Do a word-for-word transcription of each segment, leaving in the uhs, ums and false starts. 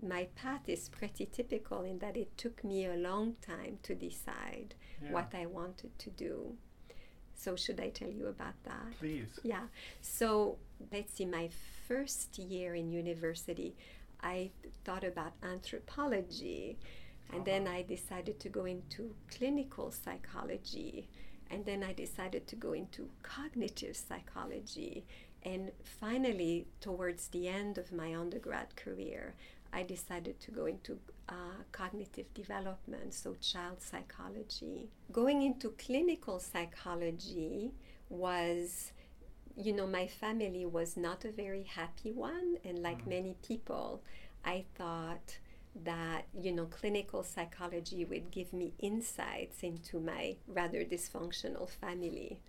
my path is pretty typical in that it took me a long time to decide yeah. what I wanted to do. So should I tell you about that? Please. Yeah. So let's see, my first year in university, I thought about anthropology, and Uh-huh. then I decided to go into clinical psychology, and then I decided to go into cognitive psychology. And finally, towards the end of my undergrad career, I decided to go into uh, cognitive development, so child psychology. Going into clinical psychology was, you know, my family was not a very happy one, and like Mm. many people, I thought that, you know, clinical psychology would give me insights into my rather dysfunctional family.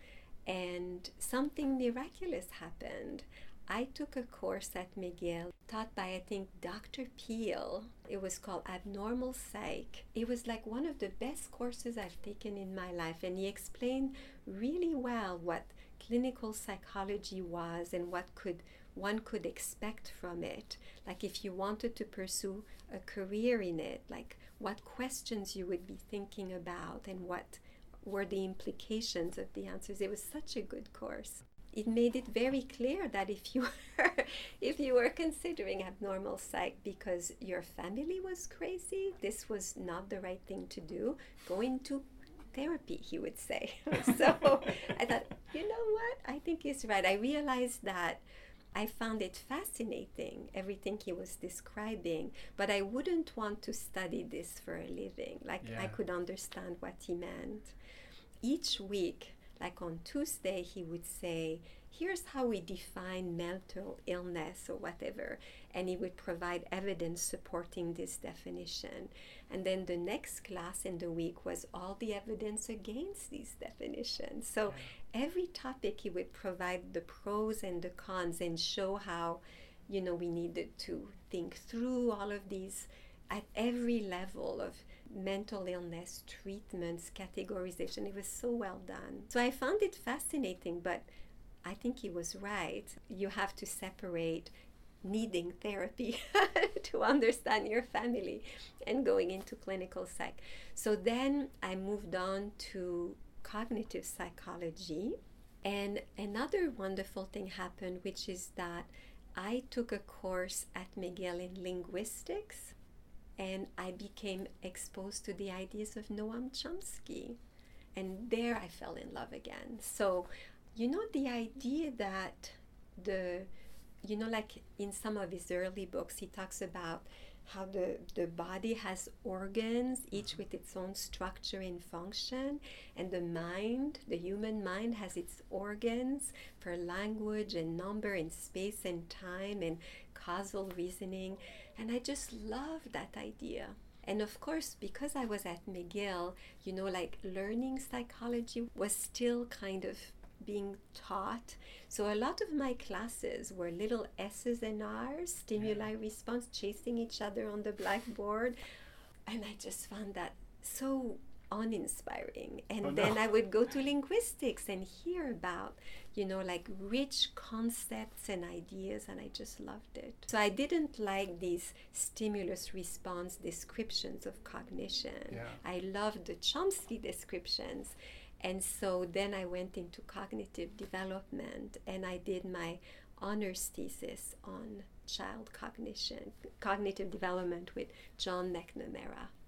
And something miraculous happened. I took a course at McGill taught by, I think, Doctor Peel. It was called Abnormal Psych. It was like one of the best courses I've taken in my life, and he explained really well what clinical psychology was and what could one could expect from it. Like if you wanted to pursue a career in it, like what questions you would be thinking about and what were the implications of the answers. It was such a good course. It made it very clear that if you were, if you were considering abnormal psych because your family was crazy, this was not the right thing to do. Go into therapy, he would say. So I thought, you know what? I think he's right. I realized that I found it fascinating, everything he was describing, but I wouldn't want to study this for a living. Like, Yeah. I could understand what he meant. Each week, like on Tuesday, he would say, here's how we define mental illness or whatever, and he would provide evidence supporting this definition. And then the next class in the week was all the evidence against these definitions. So Yeah. every topic he would provide the pros and the cons and show how, you know, we needed to think through all of these at every level of mental illness treatments, categorization. It was so well done. So I found it fascinating, but I think he was right. You have to separate needing therapy to understand your family and going into clinical psych. So then I moved on to cognitive psychology, and another wonderful thing happened, which is that I took a course at McGill in linguistics, and I became exposed to the ideas of Noam Chomsky, and there I fell in love again. So, you know, the idea that the, you know, like in some of his early books, he talks about how the, the body has organs, each with its own structure and function, and the mind, the human mind, has its organs for language and number and space and time and causal reasoning. And I just love that idea. And of course, because I was at McGill, you know, like learning psychology was still kind of being taught. So a lot of my classes were little S's and R's, stimuli Yeah. response, chasing each other on the blackboard. And I just found that so uninspiring. And Oh, no. then I would go to linguistics and hear about, you know, like rich concepts and ideas, and I just loved it. So I didn't like these stimulus response descriptions of cognition. Yeah. I loved the Chomsky descriptions. And so then I went into cognitive development, and I did my honors thesis on child cognition, cognitive development with John McNamara.